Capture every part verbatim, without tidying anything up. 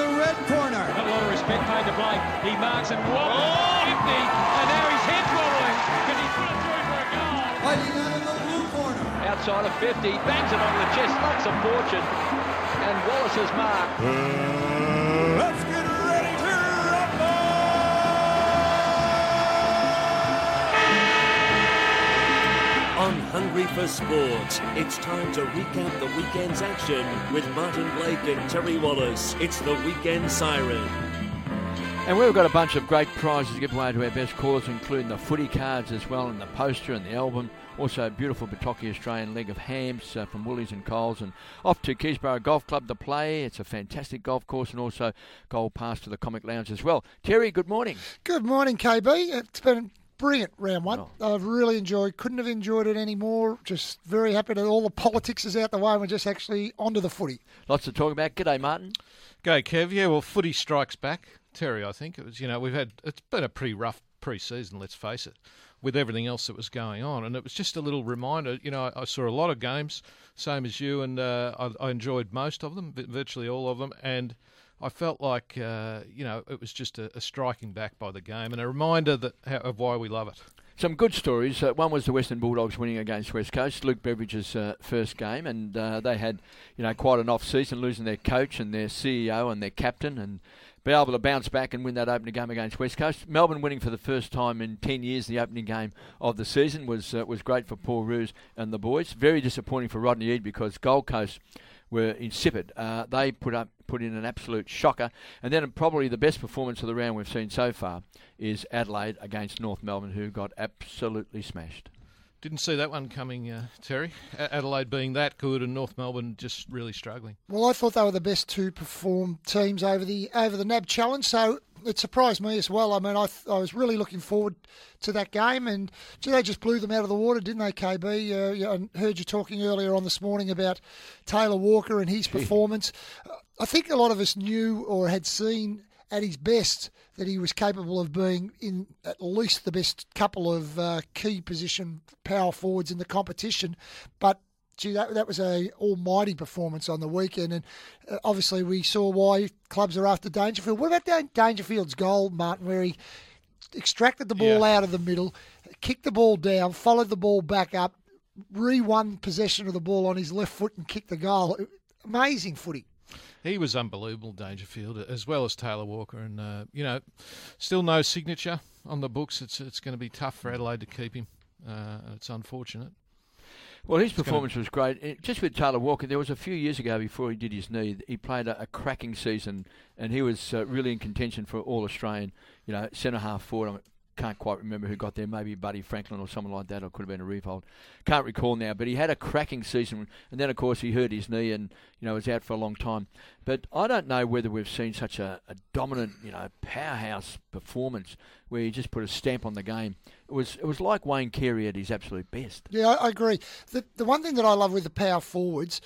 the red corner. Got a lot of respect paid to Blake. He marks and wobbles. Oh! Empty. And now his head's wobbling. Can he put it through for a goal? Fighting out in the blue corner. Outside of fifty. Bangs it on the chest. Knocks a fortune. And Wallace has marked. Uh, let's get ready to rumble! On Hungry for Sport, it's time to recap the weekend's action with Martin Blake and Terry Wallace. It's the Weekend Siren. And we've got a bunch of great prizes to give away to our best callers, including the footy cards as well, and the poster and the album. Also a beautiful Bataki Australian leg of hams uh, from Woolies and Coles. And off to Keysborough Golf Club to play. It's a fantastic golf course, and also gold pass to the Comic Lounge as well. Terry, good morning. Good morning, K B. It's been brilliant round one. Oh. I've really enjoyed, couldn't have enjoyed it any more. Just very happy that all the politics is out the way and we're just actually onto the footy. Lots to talk about. G'day, Martin. G'day, Kev. Yeah, well, footy strikes back. Terry, I think. It was, you know, we've had, it's been a pretty rough pre-season, let's face it, with everything else that was going on. And it was just a little reminder, you know, I, I saw a lot of games, same as you, and uh, I, I enjoyed most of them, virtually all of them. And I felt like, uh, you know, it was just a, a striking back by the game and a reminder that how, of why we love it. Some good stories. Uh, one was the Western Bulldogs winning against West Coast, Luke Beveridge's uh, first game, and uh, they had, you know, quite an off-season, losing their coach and their C E O and their captain, and be able to bounce back and win that opening game against West Coast. Melbourne winning for the first time in ten years the opening game of the season was uh, was great for Paul Roos and the boys. Very disappointing for Rodney Eade because Gold Coast were insipid. Uh, they put up put in an absolute shocker. And then probably the best performance of the round we've seen so far is Adelaide against North Melbourne, who got absolutely smashed. Didn't see that one coming, uh, Terry. A- Adelaide being that good and North Melbourne just really struggling. Well, I thought they were the best two performed teams over the over the N A B Challenge, so it surprised me as well. I mean, I th- I was really looking forward to that game, and gee, they just blew them out of the water, didn't they, K B? Uh, yeah, I heard you talking earlier on this morning about Taylor Walker and his performance. Uh, I think a lot of us knew or had seen at his best that he was capable of being in at least the best couple of uh, key position power forwards in the competition. But, gee, that, that was a almighty performance on the weekend. And uh, obviously we saw why clubs are after Dangerfield. What about Dangerfield's goal, Martin, where he extracted the ball yeah. out of the middle, kicked the ball down, followed the ball back up, re-won possession of the ball on his left foot and kicked the goal? Amazing footy. He was unbelievable, Dangerfield, as well as Taylor Walker. And, uh, you know, still no signature on the books. It's it's going to be tough for Adelaide to keep him. Uh, it's unfortunate. Well, his it's performance gonna... was great. It, just with Taylor Walker, there was a few years ago before he did his knee, he played a, a cracking season, and he was uh, really in contention for All-Australian, you know, centre-half forward. I mean, can't quite remember who got there, maybe Buddy Franklin or someone like that, or could have been a Revolt. Can't recall now, but he had a cracking season, and then, of course, he hurt his knee and, you know, was out for a long time. But I don't know whether we've seen such a, a dominant, you know, powerhouse performance where he just put a stamp on the game. It was it was like Wayne Carey at his absolute best. Yeah, I, I agree. The, the one thing that I love with the power forwards,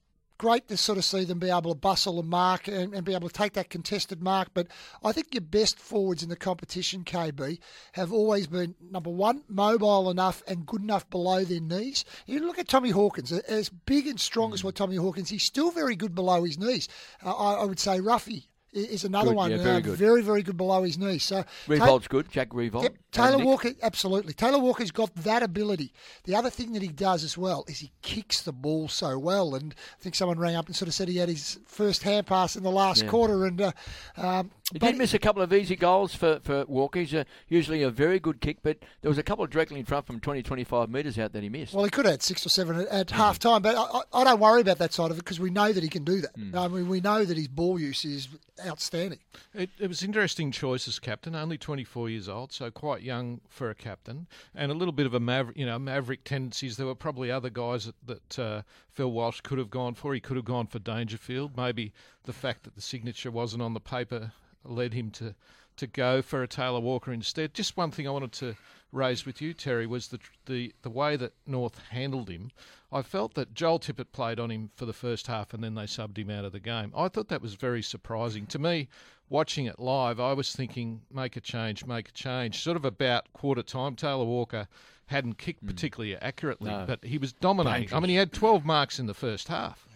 great to sort of see them be able to bustle and mark and, and be able to take that contested mark. But I think your best forwards in the competition, K B, have always been, number one, mobile enough and good enough below their knees. You look at Tommy Hawkins, as big and strong as what Tommy Hawkins, he's still very good below his knees. Uh, I, I would say Ruffy is another good, one. Yeah, very, uh, good. very, very good below his knees. So Revolt's Ta- good, Jack Revolt. Yep, Taylor Walker, absolutely. Taylor Walker's got that ability. The other thing that he does as well is he kicks the ball so well. And I think someone rang up and sort of said he had his first hand pass in the last yeah. quarter. And uh, um, He did miss a couple of easy goals for, for Walker. He's a, usually a very good kick, but there was a couple directly in front from twenty, twenty-five metres out that he missed. Well, he could have had six or seven at, at mm-hmm. half time, but I, I don't worry about that side of it because we know that he can do that. Mm. I mean, we know that his ball use is outstanding. It, it was interesting choice as captain, only twenty-four years old, so quite young for a captain, and a little bit of a maverick, you know, maverick tendencies. There were probably other guys that, that uh, Phil Walsh could have gone for. He could have gone for Dangerfield. Maybe the fact that the signature wasn't on the paper led him to, to go for a Taylor Walker instead. Just one thing I wanted to raise with you, Terry, was the the the way that North handled him. I felt that Joel Tippett played on him for the first half and then they subbed him out of the game. I thought that was very surprising. To me, watching it live, I was thinking, make a change, make a change. Sort of about quarter time, Taylor Walker hadn't kicked particularly accurately, no. but he was dominating. Dangerous. I mean, he had twelve marks in the first half.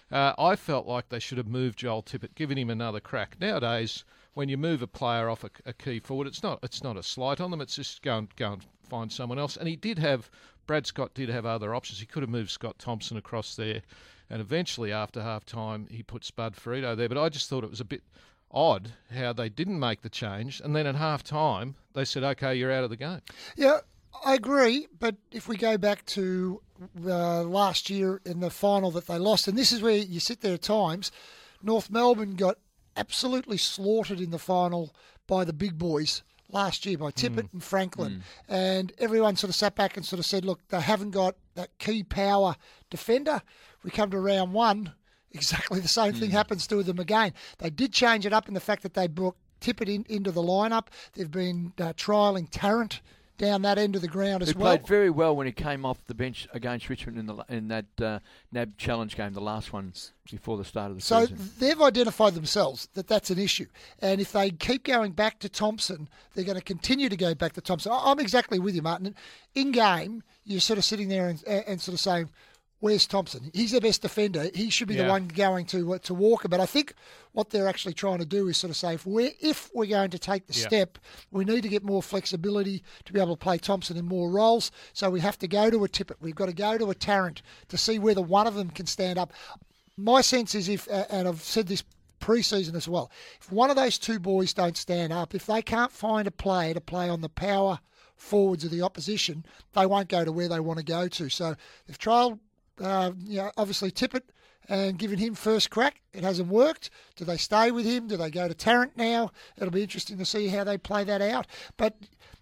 Uh, I felt like they should have moved Joel Tippett, given him another crack. Nowadays, when you move a player off a, a key forward, it's not it's not a slight on them. It's just go and, go and find someone else. And he did have, Brad Scott did have other options. He could have moved Scott Thompson across there. And eventually, after half-time, he put Spud Frito there. But I just thought it was a bit odd how they didn't make the change. And then at half-time, they said, OK, you're out of the game. Yeah, I agree. But if we go back to uh, last year in the final that they lost, and this is where you sit there at times, North Melbourne got absolutely slaughtered in the final by the big boys last year, by Tippett mm. and Franklin. Mm. And everyone sort of sat back and sort of said, look, they haven't got that key power defender. We come to round one, exactly the same mm. thing happens to them again. They did change it up in the fact that they brought Tippett in, into the lineup. They've been uh, trialling Tarrant down that end of the ground as Who well. Played very well when he came off the bench against Richmond in the in that uh, N A B Challenge game, the last one before the start of the so season. So they've identified themselves that that's an issue. And if they keep going back to Thompson, they're going to continue to go back to Thompson. I'm exactly with you, Martin. In game, you're sort of sitting there and, and sort of saying, where's Thompson? He's their best defender. He should be yeah. the one going to to Walker. But I think what they're actually trying to do is sort of say, if we're, if we're going to take the yeah. step, we need to get more flexibility to be able to play Thompson in more roles. So we have to go to a Tippett. We've got to go to a Tarrant to see whether one of them can stand up. My sense is if, uh, and I've said this pre-season as well, if one of those two boys don't stand up, if they can't find a player to play on the power forwards of the opposition, they won't go to where they want to go to. So they've trialled Uh, you know, obviously Tippett and giving him first crack. It hasn't worked. Do they stay with him? Do they go to Tarrant now? It'll be interesting to see how they play that out. But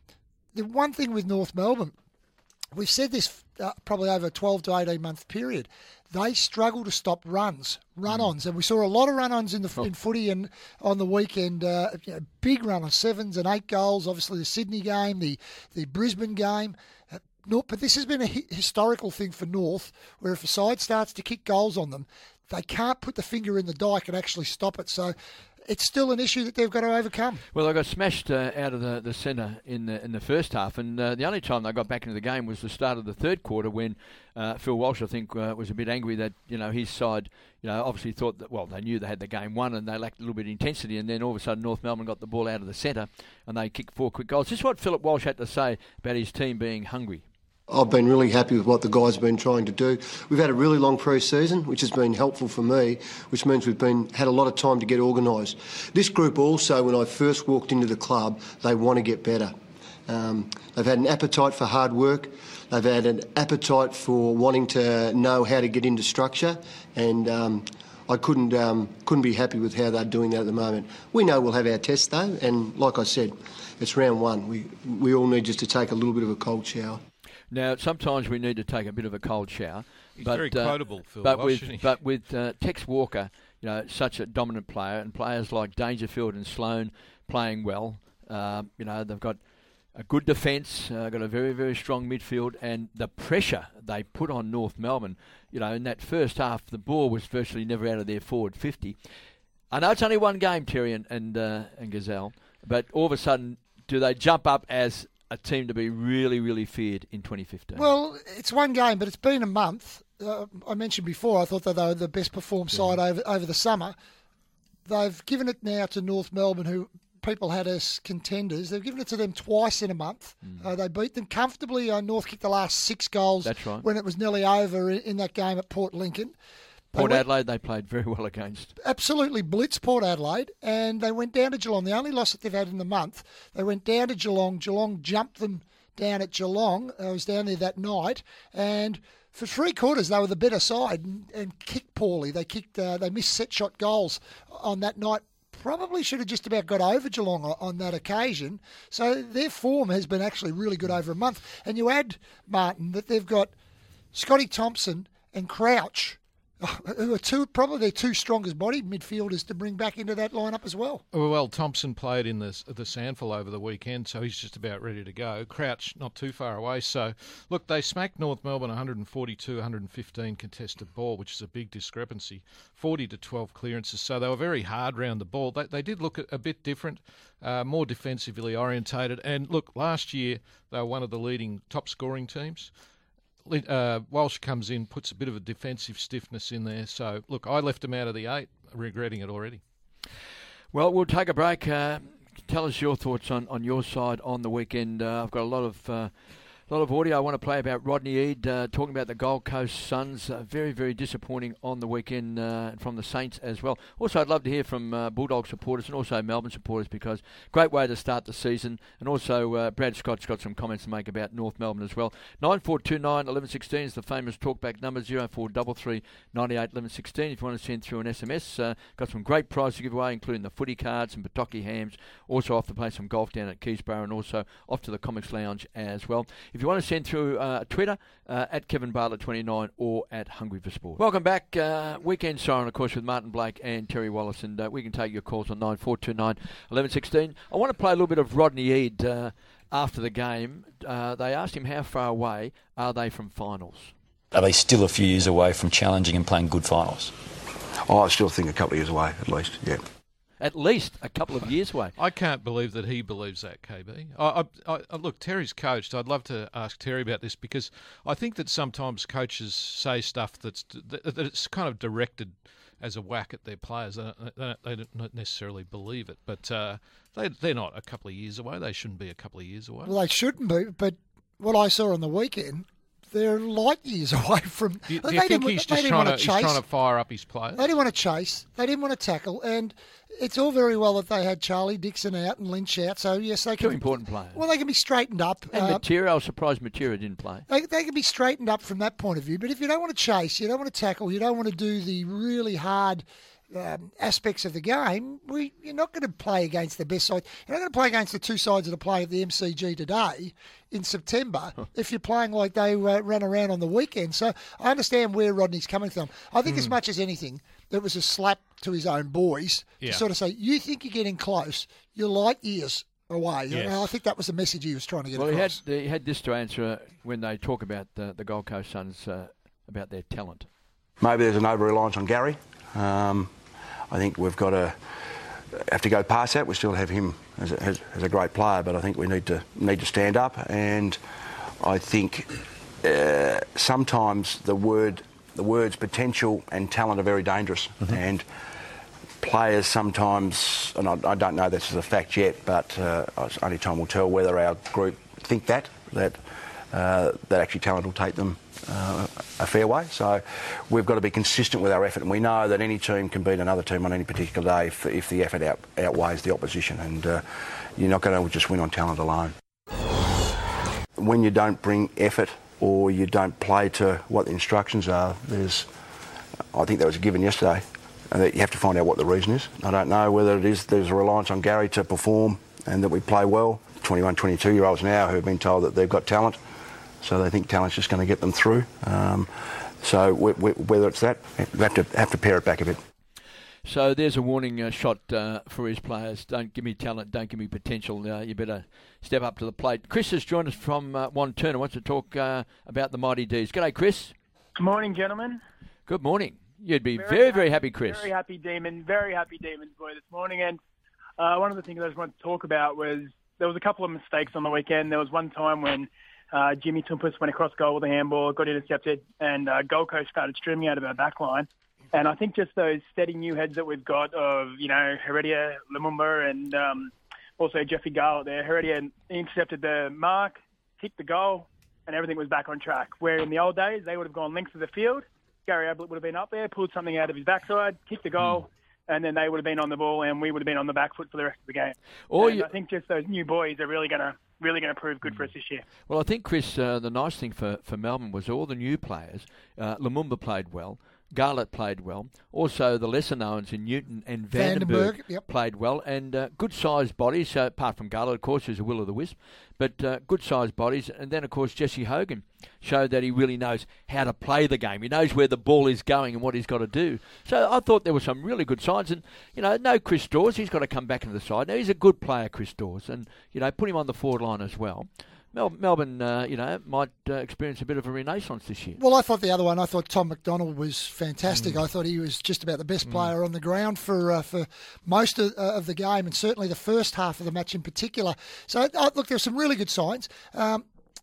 the one thing with North Melbourne, we've said this uh, probably over a twelve to eighteen month period, they struggle to stop runs, run-ons. And we saw a lot of run-ons in the oh. in footy and on the weekend, uh, you know, big run-ons, sevens and eight goals, obviously the Sydney game, the, the Brisbane game. Uh, No, but this has been a hi- historical thing for North, where if a side starts to kick goals on them, they can't put the finger in the dike and actually stop it. So it's still an issue that they've got to overcome. Well, they got smashed uh, out of the, the centre in the in the first half, and uh, the only time they got back into the game was the start of the third quarter when uh, Phil Walsh, I think, uh, was a bit angry that, you know, his side, you know, obviously thought that, well, they knew they had the game won and they lacked a little bit of intensity, and then all of a sudden North Melbourne got the ball out of the centre and they kicked four quick goals. This is what Philip Walsh had to say about his team being hungry. I've been really happy with what the guys have been trying to do. We've had a really long pre-season, which has been helpful for me, which means we've been had a lot of time to get organised. This group also, when I first walked into the club, they want to get better. Um, they've had an appetite for hard work. They've had an appetite for wanting to know how to get into structure, and um, I couldn't um, couldn't be happy with how they're doing that at the moment. We know we'll have our test though, and like I said, it's round one. We we all need just to take a little bit of a cold shower. Now, sometimes we need to take a bit of a cold shower. He's but, very quotable, uh, Phil but Walsh, with but with uh, Tex Walker, you know, such a dominant player, and players like Dangerfield and Sloane playing well. Uh, you know, they've got a good defence, uh, got a very very strong midfield, and the pressure they put on North Melbourne. You know, in that first half, the ball was virtually never out of their forward fifty. I know it's only one game, Terry and and, uh, and Gazelle, but all of a sudden, do they jump up as a team to be really, really feared in twenty fifteen? Well, it's one game, but it's been a month. Uh, I mentioned before, I thought that they were the best performed side yeah. over over the summer. They've given it now to North Melbourne, who people had as contenders. They've given it to them twice in a month. Mm. Uh, they beat them comfortably. Uh, North kicked the last six goals That's right. when it was nearly over in, in that game at Port Lincoln. Port went, Adelaide, they played very well against. Absolutely blitzed Port Adelaide, and they went down to Geelong. The only loss that they've had in the month, they went down to Geelong. Geelong jumped them down at Geelong. I was down there that night, and for three quarters they were the better side and, and kicked poorly. They kicked, uh, they missed set shot goals on that night. Probably should have just about got over Geelong on, on that occasion. So their form has been actually really good over a month. And you add, Martin, that they've got Scotty Thompson and Crouch, who are two probably their two strongest body midfielders to bring back into that lineup as well. Well, Thompson played in the the Sandful over the weekend, so he's just about ready to go. Crouch not too far away. So, look, they smacked North Melbourne one forty-two, one fifteen contested ball, which is a big discrepancy. forty to twelve clearances, so they were very hard round the ball. They, they did look a, a bit different, uh, more defensively orientated. And look, last year they were one of the leading top scoring teams. uh, Walsh comes in, puts a bit of a defensive stiffness in there. So, look, I left him out of the eight, regretting it already. Well, we'll take a break. Uh, tell us your thoughts on, on your side on the weekend. Uh, I've got a lot of... Uh, A lot of audio I want to play about Rodney Eade, uh, talking about the Gold Coast Suns. Uh, very, very disappointing on the weekend uh, from the Saints as well. Also, I'd love to hear from uh, Bulldog supporters and also Melbourne supporters, because great way to start the season. And also, uh, Brad Scott's got some comments to make about North Melbourne as well. nine four two nine, one one one six is the famous talkback number, zero four three three, nine eight, one one one six. If you want to send through an S M S, uh, got some great prizes to give away, including the footy cards and Pataki hams. Also off to play some golf down at Keysborough, and also off to the Comics Lounge as well. If you want to send through uh, Twitter, uh, at Kevin Bartlett twenty-nine or at Hungry for Sport. Welcome back. Uh, weekend Siren, of course, with Martin Blake and Terry Wallace, and uh, we can take your calls on nine four two nine, one one one six. I want to play a little bit of Rodney Eade uh, after the game. Uh, they asked him how far away are they from finals. Are they still a few years away from challenging and playing good finals? Oh, I still think a couple of years away, at least, yeah. At least a couple of years away. I can't believe that he believes that, K B. I, I, I, look, Terry's coached. I'd love to ask Terry about this, because I think that sometimes coaches say stuff that's that it's kind of directed as a whack at their players. They don't, they don't necessarily believe it, but uh, they, they're not a couple of years away. They shouldn't be a couple of years away. Well, they shouldn't be, but what I saw on the weekend, they're light years away from... Do you, do you think he's just trying to, he's trying to fire up his players? They didn't want to chase. They didn't want to tackle. And it's all very well that they had Charlie Dixon out and Lynch out. So, yes, they can... Two important players. Well, they can be straightened up. And uh, Matera, I was surprised Matera didn't play. They, they can be straightened up from that point of view. But if you don't want to chase, you don't want to tackle, you don't want to do the really hard... Um, aspects of the game, we, you're not going to play against the best side. You're not going to play against the two sides that are playing at the M C G today in September if you're playing like they uh, ran around on the weekend. So I understand where Rodney's coming from. I think mm. as much as anything, that was a slap to his own boys yeah. to sort of say, you think you're getting close, you're light years away. Yes. You know, I think that was the message he was trying to get well, across. Well, he, he had this to answer when they talk about the, the Gold Coast Suns, uh, about their talent. Maybe there's an over-reliance on Gary. Um, I think we've got to have to go past that. We still have him as a, as, as a great player, but I think we need to need to stand up. And I think uh, sometimes the word the words potential and talent are very dangerous. Mm-hmm. And players sometimes, and I, I don't know this is a fact yet, but uh, only time will tell whether our group think that that uh, that actually talent will take them Uh, a fair way. So we've got to be consistent with our effort, and we know that any team can beat another team on any particular day if, if the effort out, outweighs the opposition, and uh, you're not going to just win on talent alone. When you don't bring effort or you don't play to what the instructions are, there's, I think that was given yesterday, and that you have to find out what the reason is. I don't know whether it is there's a reliance on Gary to perform and that we play well. twenty-one, twenty-two year olds now who have been told that they've got talent, so they think talent's just going to get them through. Um, so we, we, whether it's that, we have to have to pare it back a bit. So there's a warning uh, shot uh, for his players. Don't give me talent, don't give me potential. Uh, you better step up to the plate. Chris has joined us from uh, Wanturna. Wants to talk uh, about the Mighty D's. G'day, Chris. Good morning, gentlemen. Good morning. You'd be very, very, happy, very happy, Chris. Very happy Demon, very happy Demons boy this morning. And uh, one of the things I just wanted to talk about was there was a couple of mistakes on the weekend. There was one time when Uh, Jimmy Tumpus went across goal with a handball, got intercepted, and uh, Gold Coast started streaming out of our back line. And I think just those steady new heads that we've got of, you know, Heredia, Lumumba, and um, also Jeffrey Garlett there. Heredia intercepted the mark, kicked the goal, and everything was back on track. Where in the old days, they would have gone length of the field. Gary Ablett would have been up there, pulled something out of his backside, kicked the goal, mm. and then they would have been on the ball, and we would have been on the back foot for the rest of the game. Or and you... I think just those new boys are really going to really going to prove good for us this year. Well, I think, Chris, uh, the nice thing for, for Melbourne was all the new players. Uh, Lumumba played well. Garlett played well. Also, the lesser knowns in Newton and Vandenberg, Vandenberg yep. played well. And uh, good-sized bodies, uh, apart from Garlett, of course, who's a will-o'-the-wisp, but uh, good-sized bodies. And then, of course, Jesse Hogan showed that he really knows how to play the game. He knows where the ball is going and what he's got to do. So I thought there were some really good signs. And, you know, no Chris Dawes. He's got to come back into the side. Now, he's a good player, Chris Dawes. And, you know, put him on the forward line as well. Mel- Melbourne, uh, you know, might uh, experience a bit of a renaissance this year. Well, I thought the other one, I thought Tom McDonald was fantastic. Mm. I thought he was just about the best player mm. on the ground for uh, for most of, uh, of the game, and certainly the first half of the match in particular. So, uh, look, there were some really good signs. Um,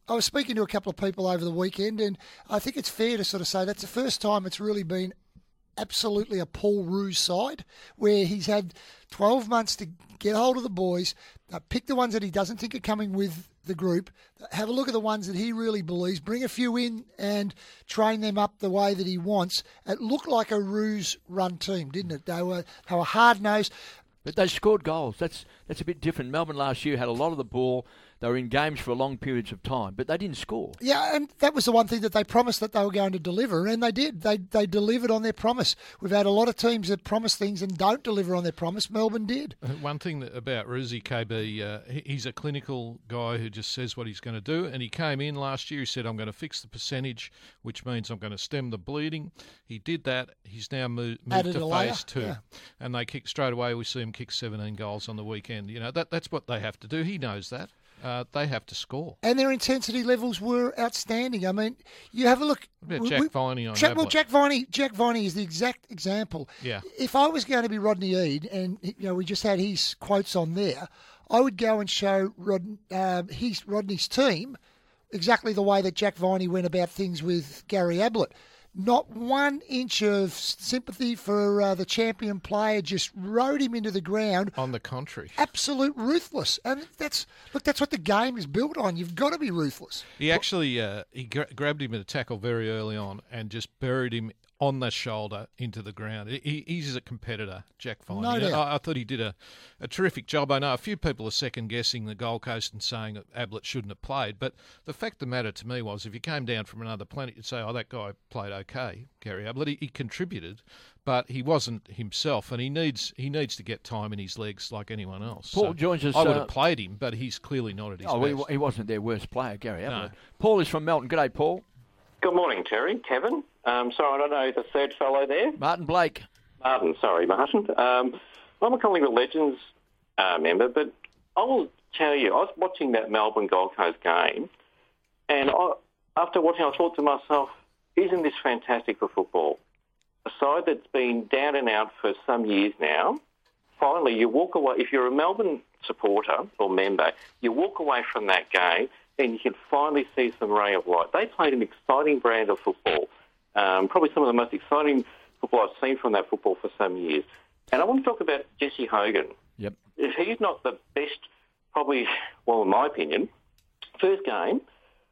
I was speaking to a couple of people over the weekend, and I think it's fair to sort of say that's the first time it's really been absolutely a Paul Roos side, where he's had twelve months to get hold of the boys, uh, pick the ones that he doesn't think are coming with the group, have a look at the ones that he really believes, bring a few in and train them up the way that he wants. It looked like a Roos-run team, didn't it? They were, they were hard-nosed. But they scored goals. That's that's a bit different. Melbourne last year had a lot of the ball. They were in games for long periods of time, but they didn't score. Yeah, and that was the one thing that they promised that they were going to deliver, and they did. They they delivered on their promise. We've had a lot of teams that promise things and don't deliver on their promise. Melbourne did. One thing that, about Roosie, K B, uh, he's a clinical guy who just says what he's going to do, and he came in last year, he said, I'm going to fix the percentage, which means I'm going to stem the bleeding. He did that. He's now moved, moved Added to a layer, phase two, yeah. and they kick straight away. We see him kick seventeen goals on the weekend. You know, that that's what they have to do. He knows that. Uh, they have to score. And their intensity levels were outstanding. I mean, you have a look. What about Jack Viney on Jack, well, Ablett? Jack Viney, Jack Viney is the exact example. Yeah. If I was going to be Rodney Eade, and you know we just had his quotes on there, I would go and show Rod, uh, his Rodney's team exactly the way that Jack Viney went about things with Gary Ablett. Not one inch of sympathy for uh, the champion player, just rode him into the ground. On the contrary. Absolute ruthless. And that's look, that's what the game is built on. You've got to be ruthless. He actually uh, he gra- grabbed him in a tackle very early on and just buried him on the shoulder into the ground. He, he's a competitor, Jack Viney. No doubt. I, I thought he did a, a terrific job. I know a few people are second-guessing the Gold Coast and saying that Ablett shouldn't have played, but the fact of the matter to me was if you came down from another planet, you'd say, oh, that guy played okay, Gary Ablett. He, he contributed, but he wasn't himself, and he needs he needs to get time in his legs like anyone else. Paul So joins us. I would uh, have played him, but he's clearly not at his Oh, best. he, he wasn't their worst player, Gary Ablett. No. Paul is from Melton. G'day, Paul. Good morning, Terry. Kevin. Um, sorry, I don't know the third fellow there. Martin Blake. Martin, sorry, Martin. Um, I'm a Collingwood Legends uh, member, but I will tell you, I was watching that Melbourne Gold Coast game, and I, after watching, I thought to myself, isn't this fantastic for football? A side that's been down and out for some years now, finally you walk away, if you're a Melbourne supporter or member, you walk away from that game and you can finally see some ray of light. They played an exciting brand of football, um, probably some of the most exciting football I've seen from that football for some years. And I want to talk about Jesse Hogan. Yep. If he's not the best, probably, well, in my opinion, first game,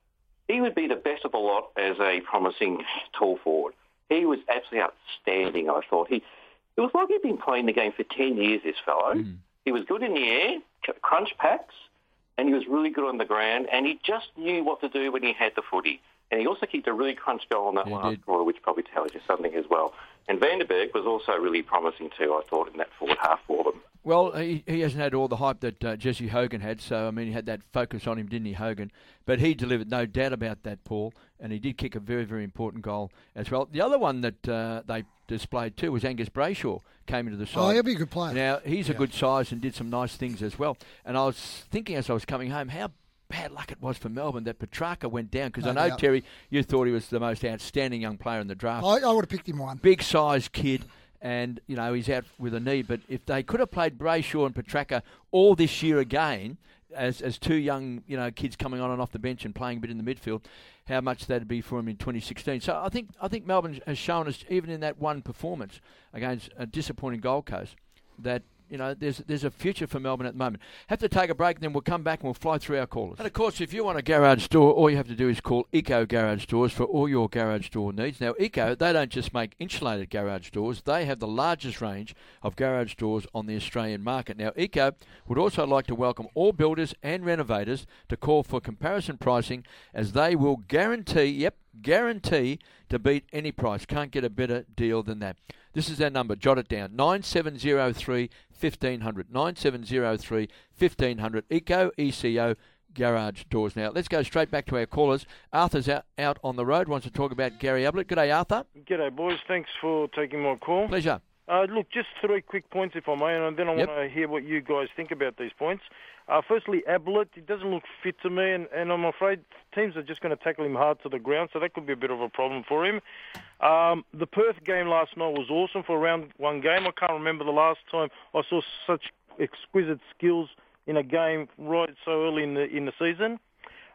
he would be the best of the lot as a promising tall forward. He was absolutely outstanding, I thought. He, it was like he'd been playing the game for ten years, this fellow. Mm. He was good in the air, crunch packs, and he was really good on the ground, and he just knew what to do when he had the footy. And he also kicked a really crunch goal on that he last did. quarter, which probably tells you something as well. And Vanderberg was also really promising too, I thought, in that forward half for them. Well, he, he hasn't had all the hype that uh, Jesse Hogan had, so, I mean, he had that focus on him, didn't he, Hogan? But he delivered, no doubt about that, Paul, and he did kick a very, very important goal as well. The other one that uh, they displayed too was Angus Brayshaw came into the side. Oh, he'll be a good player. Now, he's yeah. a good size and did some nice things as well. And I was thinking as I was coming home, how bad luck it was for Melbourne that Petrarca went down, because No I know, doubt. Terry, you thought he was the most outstanding young player in the draft. I, I would have picked him one. Big size kid. And, you know, he's out with a knee. But if they could have played Brayshaw and Petrarca all this year again, as as two young, you know, kids coming on and off the bench and playing a bit in the midfield, how much that'd be for him in twenty sixteen. So I think I think Melbourne has shown us, even in that one performance against a disappointing Gold Coast, that, you know, there's there's a future for Melbourne at the moment. Have to take a break, then we'll come back and we'll fly through our callers. And, of course, if you want a garage door, all you have to do is call Eco Garage Doors for all your garage door needs. Now, Eco, they don't just make insulated garage doors. They have the largest range of garage doors on the Australian market. Now, Eco would also like to welcome all builders and renovators to call for comparison pricing, as they will guarantee, yep, guarantee to beat any price. Can't get a better deal than that. This is our number. Jot it down. nine seven zero three, one five zero zero. nine seven zero three, one five zero zero. Eco, E C O, Garage Doors. Now, let's go straight back to our callers. Arthur's out, out on the road, wants to talk about Gary Ablett. G'day, Arthur. G'day, boys. Thanks for taking my call. Pleasure. Uh, look, just three quick points, if I may, and then I Yep. want to hear what you guys think about these points. Uh, firstly, Ablett, he doesn't look fit to me, and, and I'm afraid teams are just going to tackle him hard to the ground, so that could be a bit of a problem for him. Um, the Perth game last night was awesome for a round one game. I can't remember the last time I saw such exquisite skills in a game right so early in the in the season.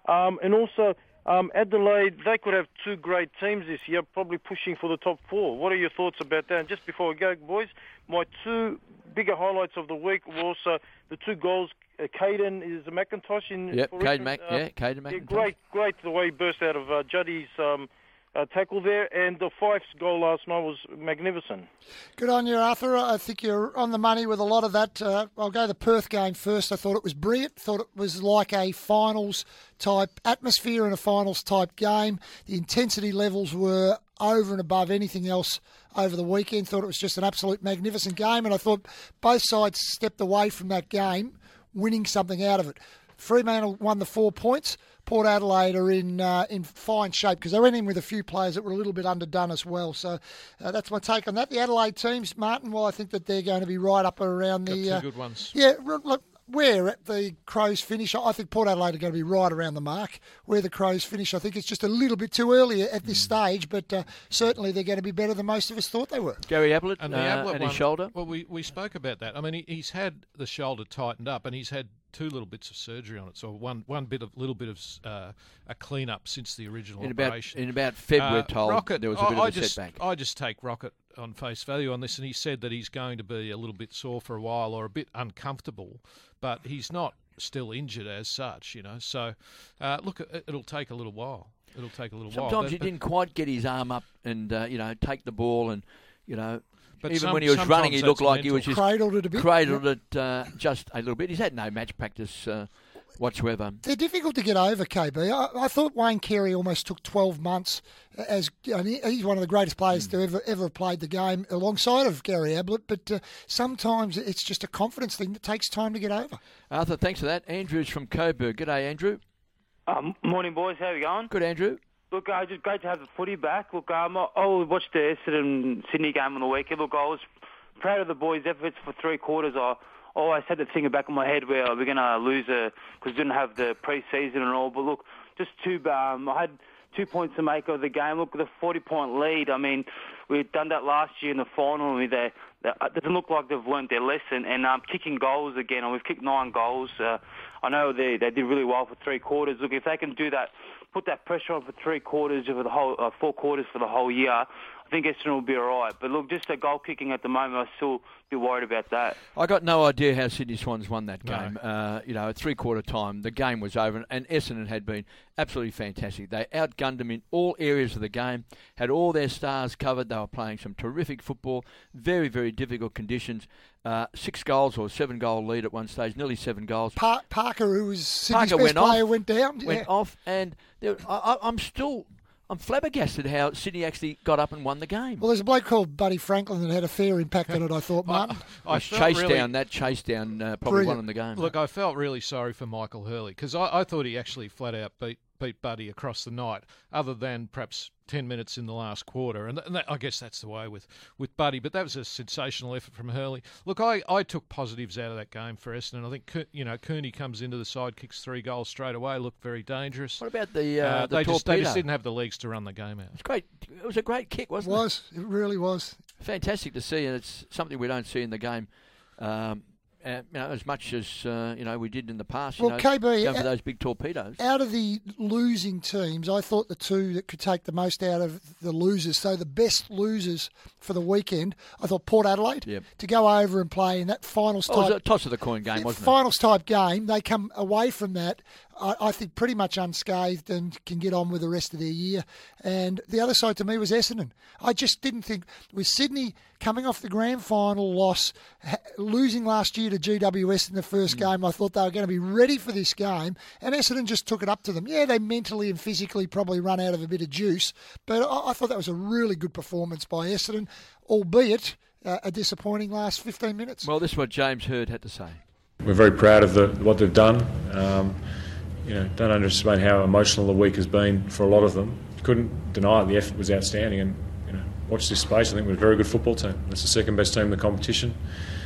Um, and also, um, Adelaide, they could have two great teams this year, probably pushing for the top four. What are your thoughts about that? And just before we go, boys, my two bigger highlights of the week were also the two goals. Uh, Caden is a McIntosh in. Yep, Caden Mac, Mac, uh, yeah, Caden McIntosh. Yeah, great, great the way he burst out of uh, Juddy's um, uh, tackle there, and the Fife's goal last night was magnificent. Good on you, Arthur. I think you're on the money with a lot of that. Uh, I'll go the Perth game first. I thought it was brilliant. Thought it was like a finals type atmosphere in a finals type game. The intensity levels were over and above anything else over the weekend. Thought it was just an absolute magnificent game, and I thought both sides stepped away from that game winning something out of it. Fremantle won the four points. Port Adelaide are in uh, in fine shape because they went in with a few players that were a little bit underdone as well. So uh, that's my take on that. The Adelaide teams, Martin, well, I think that they're going to be right up around the... Got two uh, good ones. Yeah, look, where at the Crows finish, I think Port Adelaide are going to be right around the mark. Where the Crows finish, I think it's just a little bit too early at this mm. stage, but uh, certainly they're going to be better than most of us thought they were. Gary Ablett and, the uh, Ablett and one, his shoulder. Well, we, we spoke about that. I mean, he, he's had the shoulder tightened up, and he's had two little bits of surgery on it. So one one bit of little bit of uh, a clean up since the original in operation. About, in about February, uh, told Rocket, there was a bit I, of I a just, setback. I just take Rocket on face value on this, and he said that he's going to be a little bit sore for a while or a bit uncomfortable, but he's not still injured as such, you know. So uh, look, it, it'll take a little while. It'll take a little Sometimes while. Sometimes he didn't quite get his arm up and uh, you know take the ball and you know. But even some, when he was running, he looked like mental. he was just cradled it a bit. Cradled yep. it uh, just a little bit. He's had no match practice uh, whatsoever. They're difficult to get over, K B. I, I thought Wayne Carey almost took twelve months. As and he, he's one of the greatest players mm. to ever ever have played the game alongside of Gary Ablett. But uh, sometimes it's just a confidence thing that takes time to get over. Arthur, thanks for that. Andrew's from Coburg. G'day, Andrew. Um, morning, boys. How are you going? Good, Andrew. Look, uh, just great to have the footy back. Look, um, I, I watched the Essendon Sydney game on the weekend. Look, I was proud of the boys' efforts for three quarters. I always had the thing in the back of my head where we're going to lose because we didn't have the pre-season and all. But look, just two. Um, I had two points to make of the game. Look, the forty-point lead. I mean, we've done that last year in the final. And they, they, it doesn't look like they've learned their lesson. And um, kicking goals again. And we've kicked nine goals. Uh, I know they they did really well for three quarters. Look, if they can do that, put that pressure on for three quarters for the whole uh, four quarters for the whole year, I think Essendon will be all right. But look, just the goal kicking at the moment, I still be worried about that. I got no idea how Sydney Swans won that No. game. Uh, you know, at three-quarter time, the game was over, and Essendon had been absolutely fantastic. They outgunned them in all areas of the game, had all their stars covered. They were playing some terrific football, very, very difficult conditions. Uh, six goals or seven-goal lead at one stage, nearly seven goals. Pa- Parker, who was Sydney's Parker best went player, off, went down. Went yeah. off, and there, I, I, I'm still... I'm flabbergasted how Sydney actually got up and won the game. Well, there's a bloke called Buddy Franklin that had a fair impact on it, I thought, Martin. I, I chased really, down that chase down uh, probably Brilliant. won the game. Look, I felt really sorry for Michael Hurley because I, I thought he actually flat out beat beat Buddy across the night, other than perhaps ten minutes in the last quarter. And, th- and that, I guess that's the way with, with Buddy. But that was a sensational effort from Hurley. Look, I, I took positives out of that game for Essendon. I think, you know, Cooney comes into the side, kicks three goals straight away, looked very dangerous. What about the, uh, uh, the they, just, they torpedo? just didn't have the legs to run the game out. It's great. It was a great kick, It wasn't it? was. It really was. Fantastic to see, and it's something we don't see in the game. Um, Uh, you know, as much as uh, you know we did in the past. You Well, know, K B, going for uh, those big torpedoes. Out of the losing teams, I thought the two that could take the most out of the losers, so the best losers for the weekend, I thought Port Adelaide Yep. to go over and play in that finals Oh, it was type a toss of the coin game, wasn't it? finals type game. They come away from that, I, I think, pretty much unscathed and can get on with the rest of their year. And the other side to me was Essendon. I just didn't think with Sydney coming off the grand final loss, ha- losing last year to G W S in the first Mm. game, I thought they were going to be ready for this game, and Essendon just took it up to them. Yeah, they mentally and physically probably run out of a bit of juice, but I, I thought that was a really good performance by Essendon, albeit uh, a disappointing last fifteen minutes. Well, this is what James Hird had to say. We're very proud of the, what they've done. Um, you know, don't underestimate how emotional the week has been for a lot of them. Couldn't deny it. The effort was outstanding, and you know, watch this space. I think we're a very good football team. That's the second best team in the competition.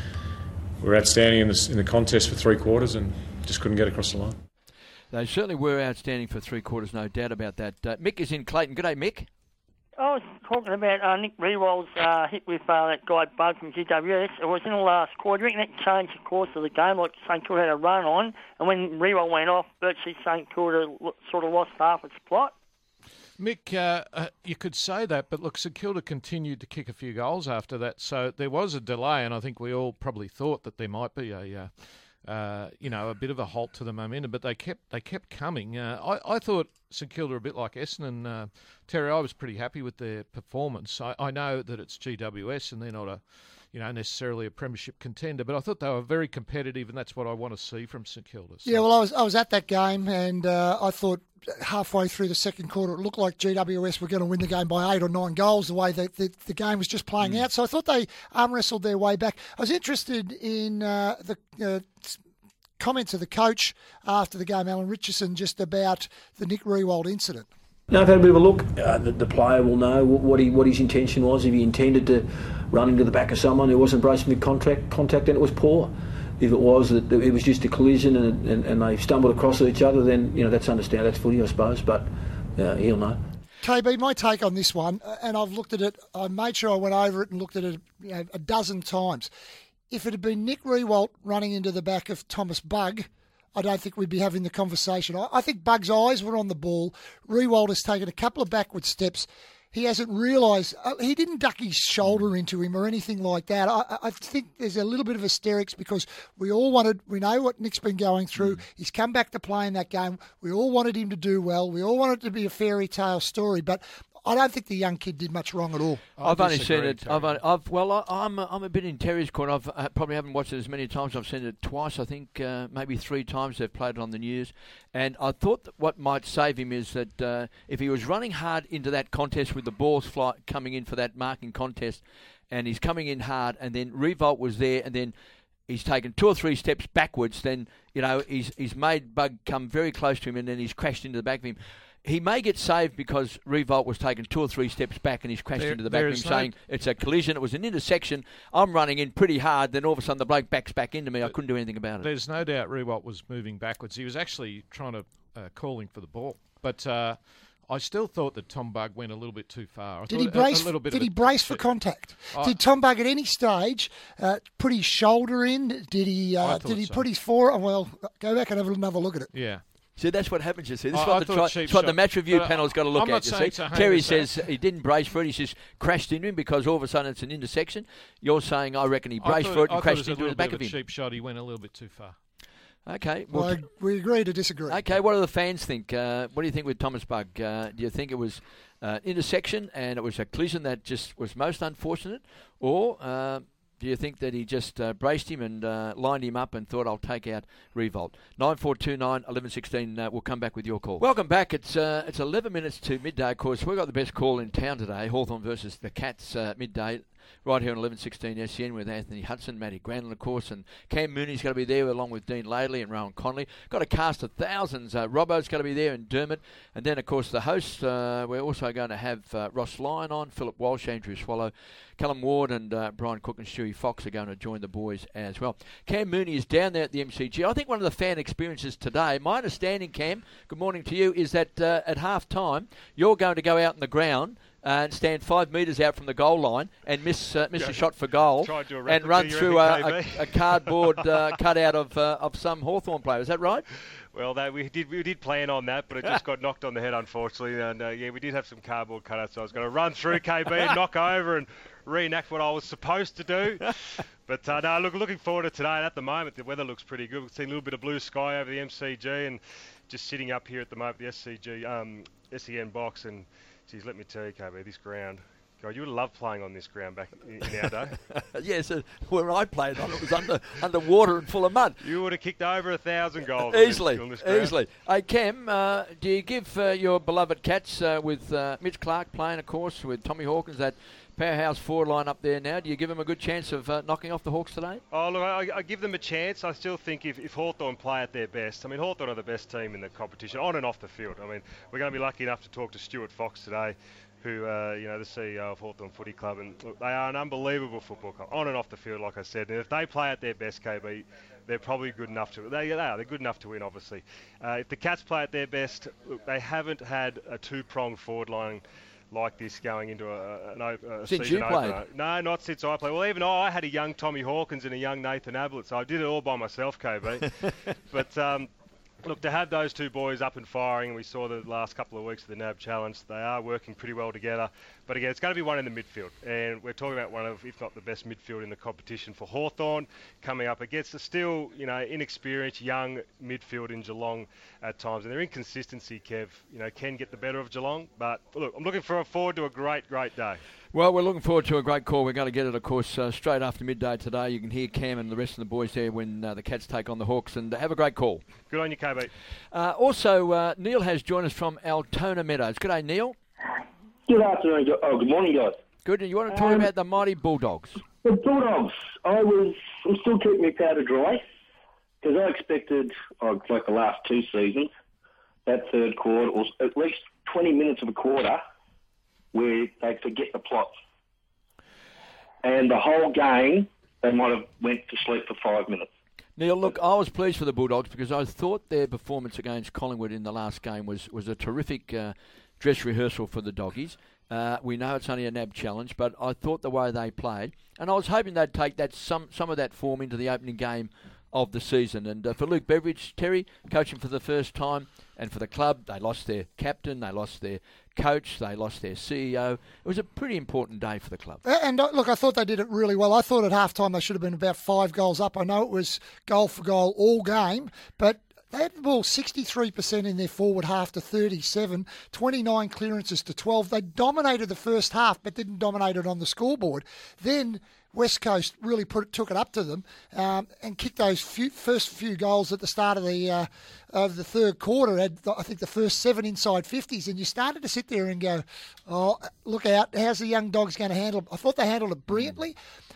We're outstanding in, this, in the contest for three quarters, and just couldn't get across the line. They certainly were outstanding for three quarters, no doubt about that. Uh, Mick is in Clayton. G'day, Mick. I was talking about uh, Nick Riewoldt uh, hit with uh, that guy Bug from G W S. It was in the last quarter. Do you reckon that changed the course of the game, like St Kilda had a run on, and when Riewoldt went off, virtually St Kilda sort of lost half its plot? Mick, uh, uh, you could say that, but look, St Kilda continued to kick a few goals after that, so there was a delay, and I think we all probably thought that there might be a, uh, uh, you know, a bit of a halt to the momentum, but they kept they kept coming. Uh, I, I thought St Kilda a bit like Essendon. Uh, Terry, I was pretty happy with their performance. I, I know that it's G W S and they're not a, you know, necessarily a premiership contender, but I thought they were very competitive, and that's what I want to see from St Kilda. So. Yeah, well, I was I was at that game, and uh, I thought halfway through the second quarter it looked like G W S were going to win the game by eight or nine goals the way that the, the game was just playing mm. out. So I thought they arm wrestled their way back. I was interested in uh, the uh, comments of the coach after the game, Alan Richardson, just about the Nick Riewoldt incident. No, I've had a bit of a look. Uh, the, the player will know what he what his intention was. If he intended to run into the back of someone who wasn't bracing with contact, contact, then it was poor. If it was that it was just a collision and, and, and they stumbled across each other, then you know that's understandable. That's footy, I suppose. But uh, he'll know. K B, my take on this one, and I've looked at it. I made sure I went over it and looked at it you know, a dozen times. If it had been Nick Riewoldt running into the back of Thomas Bug, I don't think we'd be having the conversation. I, I think Bug's eyes were on the ball. Riewoldt has taken a couple of backward steps. He hasn't realised, uh, he didn't duck his shoulder into him or anything like that. I, I think there's a little bit of hysterics because we all wanted, we know what Nick's been going through. Mm. He's come back to play in that game. We all wanted him to do well. We all wanted it to be a fairy tale story, but I don't think the young kid did much wrong at all. I've only seen it. I've, only, I've well, I, I'm a, I'm a bit in Terry's corner. I've uh, probably haven't watched it as many times. I've seen it twice. I think uh, maybe three times they've played it on the news. And I thought that what might save him is that uh, if he was running hard into that contest with the balls fly, coming in for that marking contest, and he's coming in hard, and then Riewoldt was there, and then he's taken two or three steps backwards, then you know he's he's made Bug come very close to him, and then he's crashed into the back of him. He may get saved because Riewoldt was taken two or three steps back and he's crashed there, into the back of him, no saying it's a collision. It was an intersection. I'm running in pretty hard. Then all of a sudden the bloke backs back into me. I couldn't do anything about it. There's no doubt Riewoldt was moving backwards. He was actually trying to uh, calling for the ball, but uh, I still thought that Tom Bug went a little bit too far. I did he brace? A, a did he brace for contact? I, did Tom Bug at any stage uh, put his shoulder in? Did he? Uh, did he so. put his forearm? Well, go back and have another look at it. Yeah. See, that's what happens, you see. This is I, what, I the, tri- what the match review but panel's got to look I'm at, you see. Terry says he didn't brace for it. He's just crashed into him because all of a sudden it's an intersection. You're saying, I reckon he braced thought, for it and I crashed into the back of him. A cheap shot. He went a little bit too far. Okay. Well, well, we agree to disagree. Okay, what do the fans think? Uh, what do you think with Thomas Bug? Uh, do you think it was an uh, intersection and it was a collision that just was most unfortunate? Or... Uh, do you think that he just uh, braced him and uh, lined him up and thought, I'll take out Riewoldt? nine four two nine, one one one six, uh, we'll come back with your call. Welcome back. It's uh, it's eleven minutes to midday, of course. We've got the best call in town today, Hawthorn versus the Cats, uh, midday, right here on eleven sixteen S E N with Anthony Hudson, Matty Granlund, of course, and Cam Mooney's going to be there along with Dean Laidley and Rowan Connolly. Got a cast of thousands. Uh, Robbo's going to be there and Dermot. And then, of course, the hosts, uh, we're also going to have uh, Ross Lyon on, Philip Walsh, Andrew Swallow, Callum Ward and uh, Brian Cook and Stewie Fox are going to join the boys as well. Cam Mooney is down there at the M C G. I think one of the fan experiences today, my understanding, Cam, good morning to you, is that uh, at half-time you're going to go out in the ground and stand five metres out from the goal line and miss uh, miss yeah. a shot for goal and run through a, a, a cardboard uh, cutout of uh, of some Hawthorn player. Is that right? Well, that, we did we did plan on that, but it just got knocked on the head, unfortunately. And uh, yeah, we did have some cardboard cutouts, so I was going to run through K B and knock over and reenact what I was supposed to do. But uh, no, look, looking forward to today. And at the moment, the weather looks pretty good. We've seen a little bit of blue sky over the M C G, and just sitting up here at the moment, the S C G um, S E N box, and geez, let me tell you, K B, this ground. God, you would have loved playing on this ground back in, in our day. Yes, uh, where I played on it was under underwater and full of mud. You would have kicked over a thousand goals. Easily, on this, on this easily. Hey, Cam, uh, do you give uh, your beloved Cats uh, with uh, Mitch Clark playing, of course, with Tommy Hawkins, that powerhouse forward line up there now, do you give them a good chance of uh, knocking off the Hawks today? Oh, look, I, I give them a chance. I still think if, if Hawthorn play at their best, I mean, Hawthorn are the best team in the competition, on and off the field. I mean, we're going to be lucky enough to talk to Stuart Fox today, who, uh, you know, the C E O of Hawthorn Footy Club, and look, they are an unbelievable football club, on and off the field, like I said. And if they play at their best, K B, they're probably good enough to. They, they are. They're good enough to win, obviously. Uh, if the Cats play at their best, look, they haven't had a two-pronged forward line like this going into a, an, a since season you played. opener. No, not since I played. Well, even I had a young Tommy Hawkins and a young Nathan Ablett, so I did it all by myself, K B. But um, look, to have those two boys up and firing, we saw the last couple of weeks of the N A B Challenge, they are working pretty well together. But again, it's going to be one in the midfield. And we're talking about one of, if not the best midfield in the competition for Hawthorn, coming up against a still, you know, inexperienced young midfield in Geelong at times. And their inconsistency, Kev, you know, can get the better of Geelong. But look, I'm looking for, forward to a great, great day. Well, we're looking forward to a great call. We're going to get it, of course, uh, straight after midday today. You can hear Cam and the rest of the boys there when uh, the Cats take on the Hawks. And have a great call. Good on you, K B. Uh, also, uh, Neil has joined us from Altona Meadows. Good day, Neil. Good afternoon. Oh, good morning, guys. Good. And you want to talk um, about the mighty Bulldogs? The Bulldogs. I was. I'm still keeping my powder dry because I expected, oh, like the last two seasons, that third quarter, or at least twenty minutes of a quarter, where they forget the plot, and the whole game they might have went to sleep for five minutes. Neil, look, I was pleased for the Bulldogs because I thought their performance against Collingwood in the last game was, was a terrific uh, dress rehearsal for the Doggies. Uh, we know it's only a N A B challenge, but I thought the way they played, and I was hoping they'd take that some some of that form into the opening game of the season. And uh, for Luke Beveridge, Terry, coaching for the first time, and for the club, they lost their captain, they lost their coach, they lost their C E O. It was a pretty important day for the club. And uh, look, I thought they did it really well. I thought at halftime they should have been about five goals up. I know it was goal for goal all game, but they had the ball sixty-three percent in their forward half to thirty-seven, twenty-nine clearances to twelve. They dominated the first half, but didn't dominate it on the scoreboard. Then West Coast really put took it up to them um, and kicked those few, first few goals at the start of the uh, of the third quarter. Had I think the first seven inside fifties, and you started to sit there and go, "Oh, look out! How's the young Dogs going to handle it?" I thought they handled it brilliantly.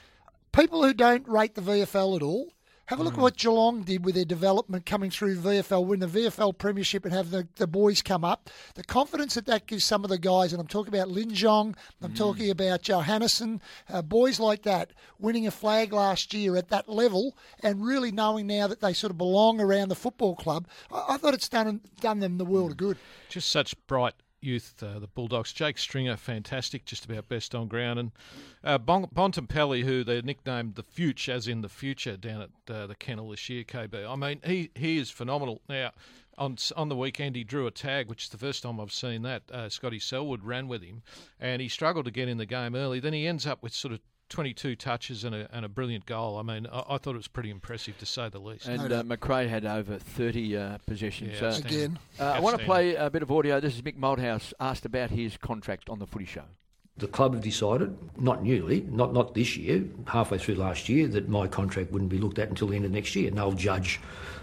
People who don't rate the V F L at all, have a look mm. at what Geelong did with their development coming through V F L, win the V F L Premiership and have the, the boys come up. The confidence that that gives some of the guys, and I'm talking about Lin Jong, I'm mm. talking about Johannesson, uh, boys like that, winning a flag last year at that level and really knowing now that they sort of belong around the football club. I, I thought it's done done them the world of good. Just such bright youth, uh, the Bulldogs. Jake Stringer, fantastic, just about best on ground. And uh, bon- Bontempelli, who they nicknamed the Future, as in the future, down at uh, the kennel this year, K B. I mean, he, he is phenomenal. Now, on on the weekend, he drew a tag, which is the first time I've seen that. Uh, Scotty Selwood ran with him, and he struggled to get in the game early. Then he ends up with sort of twenty-two touches and a, and a brilliant goal. I mean, I, I thought it was pretty impressive, to say the least. And uh, McRae had over thirty uh, possessions. Yeah, uh, Again. Uh, I want to play a bit of audio. This is Mick Malthouse asked about his contract on the Footy Show. The club have decided, not newly, not not this year, halfway through last year, that my contract wouldn't be looked at until the end of next year. And they'll judge,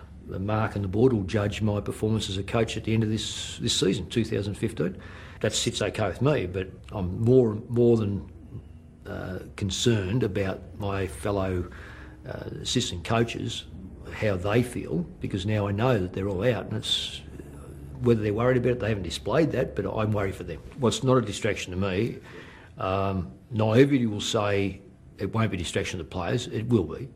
Mark and the board will judge my performance as a coach at the end of this, this season, two thousand fifteen. That sits okay with me, but I'm more more than Uh, concerned about my fellow uh, assistant coaches, how they feel, because now I know that they're all out, and it's whether they're worried about it, they haven't displayed that, but I'm worried for them. Well, it's not a distraction to me. Um, naivety will say it won't be a distraction to the players. It will be,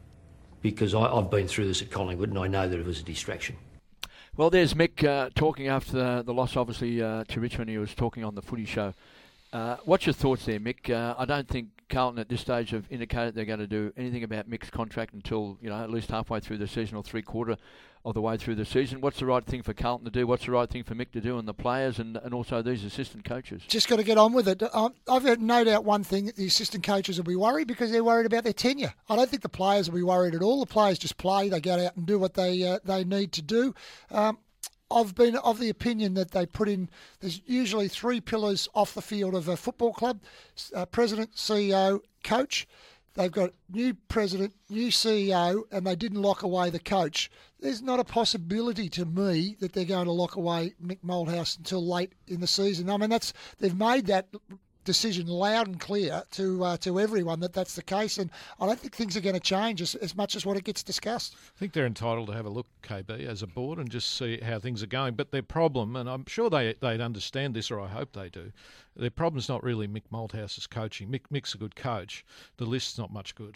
because I, I've been through this at Collingwood, and I know that it was a distraction. Well, there's Mick uh, talking after the, the loss, obviously, uh, to Richmond. He was talking on the Footy Show. Uh, what's your thoughts there, Mick? Uh, I don't think Carlton at this stage have indicated they're going to do anything about Mick's contract until, you know, at least halfway through the season or three quarter of the way through the season. What's the right thing for Carlton to do? What's the right thing for Mick to do, and the players and, and also these assistant coaches? Just got to get on with it. Um, I've had no doubt one thing, that the assistant coaches will be worried because they're worried about their tenure. I don't think the players will be worried at all. The players just play. They go out and do what they uh, they need to do. Um, I've been of the opinion that they put in, there's usually three pillars off the field of a football club, uh, president, C E O, coach. They've got new president, new C E O, and they didn't lock away the coach. There's not a possibility to me that they're going to lock away Mick Malthouse until late in the season. I mean, that's they've made that decision loud and clear to uh, to everyone that that's the case, and I don't think things are going to change as, as much as what it gets discussed. I think they're entitled to have a look, K B, as a board and just see how things are going. But their problem, and I'm sure they, they'd understand this, or I hope they do, their problem's not really Mick Malthouse's coaching. Mick, Mick's a good coach. The list's not much good.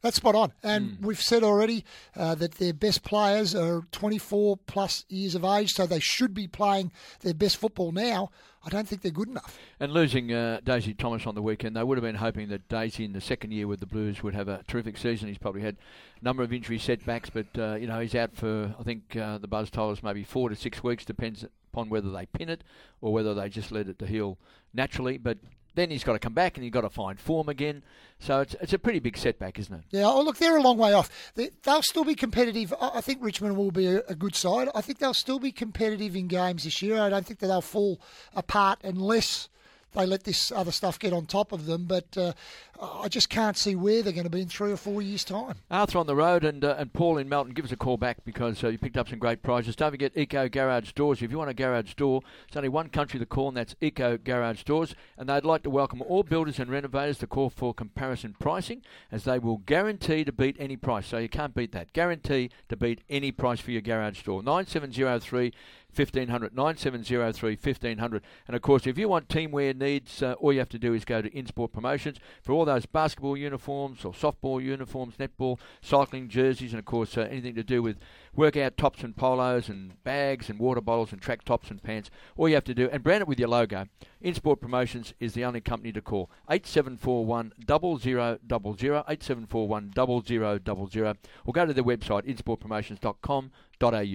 That's spot on. And mm. we've said already uh, that their best players are twenty-four plus years of age, so they should be playing their best football now. I don't think they're good enough. And losing uh, Daisy Thomas on the weekend, they would have been hoping that Daisy in the second year with the Blues would have a terrific season. He's probably had a number of injury setbacks, but uh, you know he's out for, I think uh, the buzz told us, maybe four to six weeks, depends upon whether they pin it or whether they just let it to heal naturally. But then he's got to come back and you've got to find form again. So it's it's a pretty big setback, isn't it? Yeah, oh, look, they're a long way off. They, they'll still be competitive. I I think Richmond will be a, a good side. I think they'll still be competitive in games this year. I don't think that they'll fall apart unless they let this other stuff get on top of them. But uh, I just can't see where they're going to be in three or four years' time. Arthur on the road and uh, and Paul in Melton, give us a call back because uh, you picked up some great prizes. Don't forget Eco Garage Doors. If you want a garage door, it's only one country to call, and that's Eco Garage Doors. And they'd like to welcome all builders and renovators to call for comparison pricing, as they will guarantee to beat any price. So you can't beat that. Guarantee to beat any price for your garage door. nine seven zero three fifteen hundred, nine seven zero three fifteen hundred. And of course, if you want teamwear needs, uh, all you have to do is go to InSport Promotions for all those basketball uniforms or softball uniforms, netball, cycling jerseys, and of course uh, anything to do with workout tops and polos and bags and water bottles and track tops and pants. All you have to do, and brand it with your logo. InSport Promotions is the only company to call. eight seven four one, zero zero zero zero, eight seven four one, zero zero zero zero, or go to their website, in sport promotions dot com dot a u.